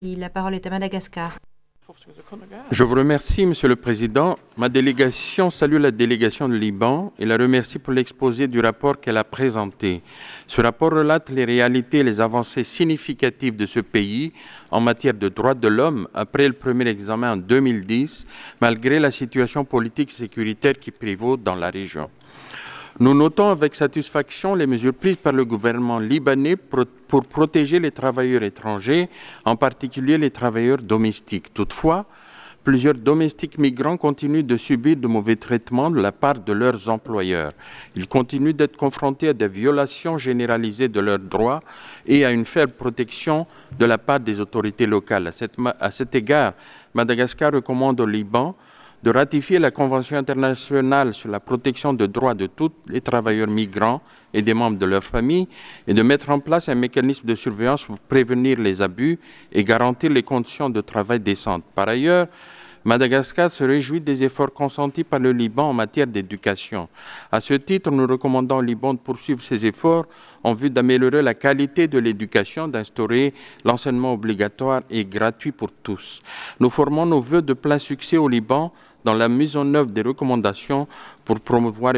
La parole est à Madagascar. Je vous remercie, Monsieur le Président. Ma délégation salue la délégation de Liban et la remercie pour l'exposé du rapport qu'elle a présenté. Ce rapport relate les réalités et les avancées significatives de ce pays en matière de droits de l'homme après le premier examen en 2010, malgré la situation politique et sécuritaire qui prévaut dans la région. Nous notons avec satisfaction les mesures prises par le gouvernement libanais pour protéger les travailleurs étrangers, en particulier les travailleurs domestiques. Toutefois, plusieurs domestiques migrants continuent de subir de mauvais traitements de la part de leurs employeurs. Ils continuent d'être confrontés à des violations généralisées de leurs droits et à une faible protection de la part des autorités locales. À cet égard, Madagascar recommande au Liban de ratifier la Convention internationale sur la protection des droits de tous les travailleurs migrants et des membres de leurs familles et de mettre en place un mécanisme de surveillance pour prévenir les abus et garantir les conditions de travail décentes. Par ailleurs, Madagascar se réjouit des efforts consentis par le Liban en matière d'éducation. À ce titre, nous recommandons au Liban de poursuivre ses efforts en vue d'améliorer la qualité de l'éducation, d'instaurer l'enseignement obligatoire et gratuit pour tous. Nous formons nos vœux de plein succès au Liban dans la mise en œuvre des recommandations pour promouvoir